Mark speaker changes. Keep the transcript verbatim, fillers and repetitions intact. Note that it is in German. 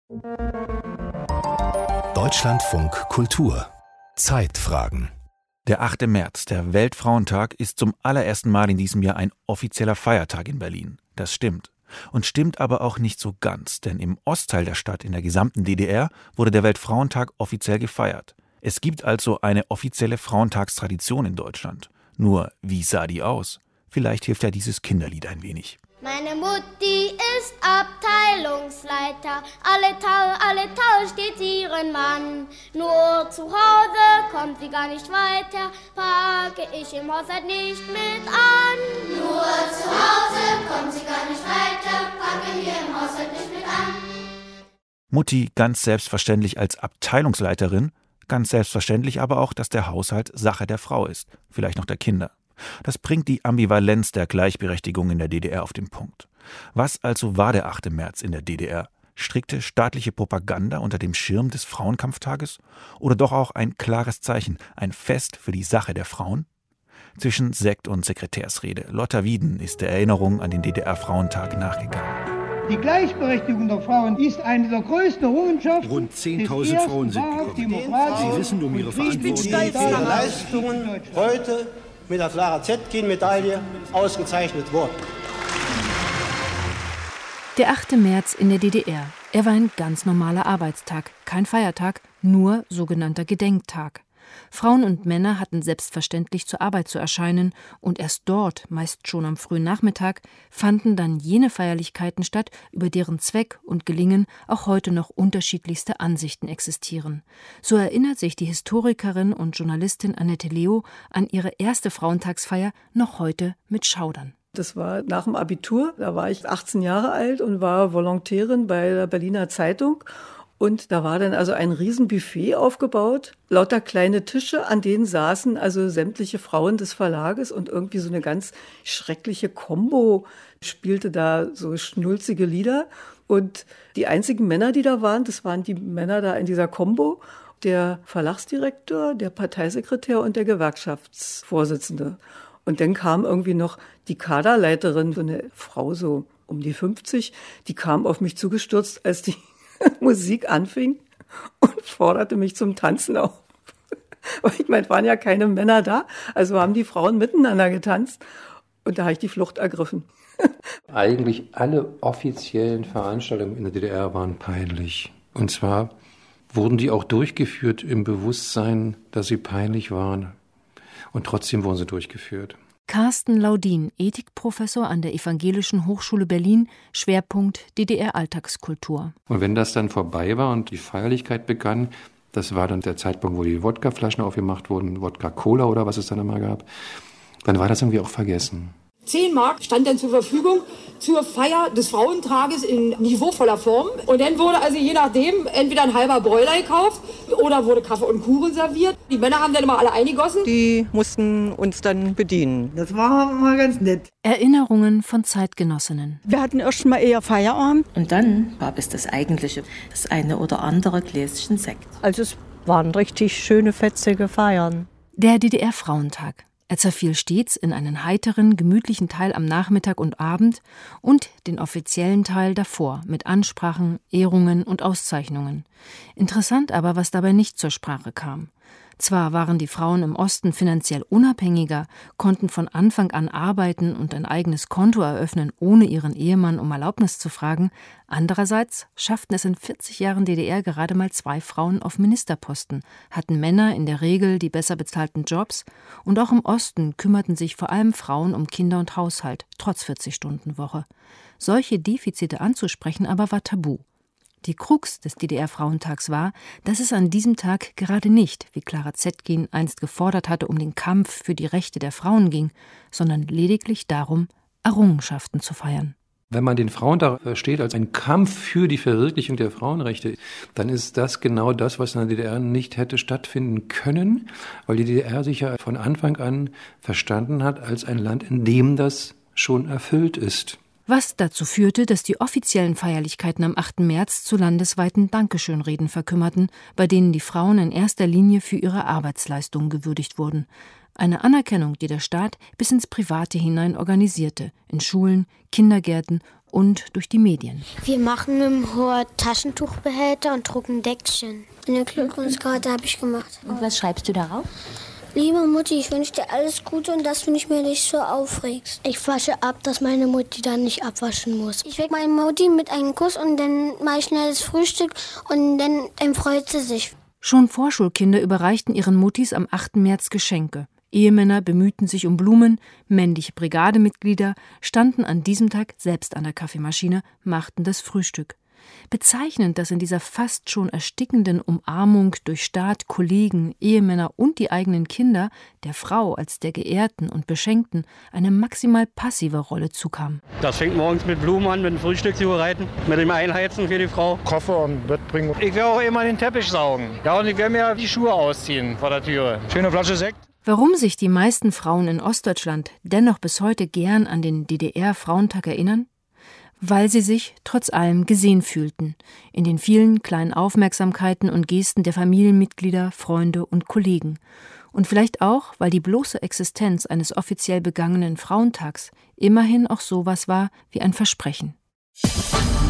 Speaker 1: Deutschlandfunk Kultur Zeitfragen.
Speaker 2: Der achte März, der Weltfrauentag, ist zum allerersten Mal in diesem Jahr ein offizieller Feiertag in Berlin. Das stimmt. Und stimmt aber auch nicht so ganz, denn im Ostteil der Stadt, in der gesamten D D R, wurde der Weltfrauentag offiziell gefeiert. Es gibt also eine offizielle Frauentagstradition in Deutschland. Nur, wie sah die aus? Vielleicht hilft ja dieses Kinderlied ein wenig.
Speaker 3: Meine Mutti ist Abteilungsleiter, alle Tage, alle Tage steht ihren Mann. Nur zu Hause kommt sie gar nicht weiter, packe ich im Haushalt nicht mit an. Nur zu Hause kommt sie gar nicht weiter, packe hier im Haushalt nicht mit an.
Speaker 2: Mutti ganz selbstverständlich als Abteilungsleiterin, ganz selbstverständlich aber auch, dass der Haushalt Sache der Frau ist, vielleicht noch der Kinder. Das bringt die Ambivalenz der Gleichberechtigung in der D D R auf den Punkt. Was also war der achte März in der D D R? Strikte staatliche Propaganda unter dem Schirm des Frauenkampftages? Oder doch auch ein klares Zeichen, ein Fest für die Sache der Frauen? Zwischen Sekt und Sekretärsrede. Lotta Wieden ist der Erinnerung an den D D R-Frauentag nachgegangen.
Speaker 4: Die Gleichberechtigung der Frauen ist eine der größten Errungenschaften.
Speaker 5: Rund zehntausend Frauen sind gekommen. Sie wissen um ihre Verantwortung.
Speaker 6: Ihre Leistungen heute mit der Clara Zetkin-Medaille ausgezeichnet worden.
Speaker 7: Der achte März in der D D R. Er war ein ganz normaler Arbeitstag, kein Feiertag, nur sogenannter Gedenktag. Frauen und Männer hatten selbstverständlich zur Arbeit zu erscheinen und erst dort, meist schon am frühen Nachmittag, fanden dann jene Feierlichkeiten statt, über deren Zweck und Gelingen auch heute noch unterschiedlichste Ansichten existieren. So erinnert sich die Historikerin und Journalistin Annette Leo an ihre erste Frauentagsfeier noch heute mit Schaudern.
Speaker 8: Das war nach dem Abitur, da war ich achtzehn Jahre alt und war Volontärin bei der Berliner Zeitung. Und da war dann also ein Riesenbuffet aufgebaut, lauter kleine Tische, an denen saßen also sämtliche Frauen des Verlages und irgendwie so eine ganz schreckliche Kombo spielte da so schnulzige Lieder. Und die einzigen Männer, die da waren, das waren die Männer da in dieser Kombo, der Verlagsdirektor, der Parteisekretär und der Gewerkschaftsvorsitzende. Und dann kam irgendwie noch die Kaderleiterin, so eine Frau so um die fünfzig, die kam auf mich zugestürzt, als die Musik anfing und forderte mich zum Tanzen auf. Aber ich meine, waren ja keine Männer da, also haben die Frauen miteinander getanzt und da habe ich die Flucht ergriffen.
Speaker 9: Eigentlich alle offiziellen Veranstaltungen in der D D R waren peinlich. Und zwar wurden die auch durchgeführt im Bewusstsein, dass sie peinlich waren. Und trotzdem wurden sie durchgeführt.
Speaker 7: Carsten Laudin, Ethikprofessor an der Evangelischen Hochschule Berlin, Schwerpunkt D D R-Alltagskultur.
Speaker 9: Und wenn das dann vorbei war und die Feierlichkeit begann, das war dann der Zeitpunkt, wo die Wodkaflaschen aufgemacht wurden, Wodka-Cola oder was es dann immer gab, dann war das irgendwie auch vergessen.
Speaker 10: Zehn Mark stand dann zur Verfügung zur Feier des Frauentages in niveauvoller Form. Und dann wurde also je nachdem entweder ein halber Bräuler gekauft oder wurde Kaffee und Kuchen serviert. Die Männer haben dann immer alle eingegossen.
Speaker 11: Die mussten uns dann bedienen.
Speaker 4: Das war mal ganz nett.
Speaker 7: Erinnerungen von Zeitgenossinnen.
Speaker 11: Wir hatten erst mal eher Feierabend.
Speaker 12: Und dann gab es das eigentliche, das eine oder andere Gläschen Sekt.
Speaker 11: Also es waren richtig schöne, fetzige Feiern.
Speaker 7: Der D D R-Frauentag. Er zerfiel stets in einen heiteren, gemütlichen Teil am Nachmittag und Abend und den offiziellen Teil davor mit Ansprachen, Ehrungen und Auszeichnungen. Interessant aber, was dabei nicht zur Sprache kam. Zwar waren die Frauen im Osten finanziell unabhängiger, konnten von Anfang an arbeiten und ein eigenes Konto eröffnen, ohne ihren Ehemann um Erlaubnis zu fragen. Andererseits schafften es in vierzig Jahren D D R gerade mal zwei Frauen auf Ministerposten, hatten Männer in der Regel die besser bezahlten Jobs und auch im Osten kümmerten sich vor allem Frauen um Kinder und Haushalt, trotz vierzig-Stunden-Woche. Solche Defizite anzusprechen aber war tabu. Die Krux des D D R-Frauentags war, dass es an diesem Tag gerade nicht, wie Clara Zetkin einst gefordert hatte, um den Kampf für die Rechte der Frauen ging, sondern lediglich darum, Errungenschaften zu feiern.
Speaker 9: Wenn man den Frauentag versteht als einen Kampf für die Verwirklichung der Frauenrechte, dann ist das genau das, was in der D D R nicht hätte stattfinden können, weil die D D R sich ja von Anfang an verstanden hat als ein Land, in dem das schon erfüllt ist.
Speaker 7: Was dazu führte, dass die offiziellen Feierlichkeiten am achten März zu landesweiten Dankeschönreden verkümmerten, bei denen die Frauen in erster Linie für ihre Arbeitsleistungen gewürdigt wurden. Eine Anerkennung, die der Staat bis ins Private hinein organisierte, in Schulen, Kindergärten und durch die Medien.
Speaker 3: Wir machen mit dem Hort Taschentuchbehälter und drucken Deckchen. Eine Glückwunschkarte habe ich gemacht.
Speaker 12: Und was schreibst du darauf?
Speaker 3: Liebe Mutti, ich wünsche dir alles Gute und dass du nicht mehr dich so aufregst. Ich wasche ab, dass meine Mutti dann nicht abwaschen muss. Ich wecke meine Mutti mit einem Kuss und dann mache ich schnell das Frühstück und dann, dann freut sie sich.
Speaker 7: Schon Vorschulkinder überreichten ihren Muttis am achten März Geschenke. Ehemänner bemühten sich um Blumen, männliche Brigademitglieder standen an diesem Tag selbst an der Kaffeemaschine, machten das Frühstück. Bezeichnend, dass in dieser fast schon erstickenden Umarmung durch Staat, Kollegen, Ehemänner und die eigenen Kinder der Frau als der Geehrten und Beschenkten eine maximal passive Rolle zukam.
Speaker 6: Das fängt morgens mit Blumen an, mit dem Frühstück zu bereiten, mit dem Einheizen für die Frau.
Speaker 13: Koffer und Bett bringen.
Speaker 14: Ich werde auch immer den Teppich saugen. Ja, und ich werde mir die Schuhe ausziehen vor der Türe. Schöne Flasche Sekt.
Speaker 7: Warum sich die meisten Frauen in Ostdeutschland dennoch bis heute gern an den D D R-Frauentag erinnern? Weil sie sich trotz allem gesehen fühlten, in den vielen kleinen Aufmerksamkeiten und Gesten der Familienmitglieder, Freunde und Kollegen. Und vielleicht auch, weil die bloße Existenz eines offiziell begangenen Frauentags immerhin auch sowas war wie ein Versprechen.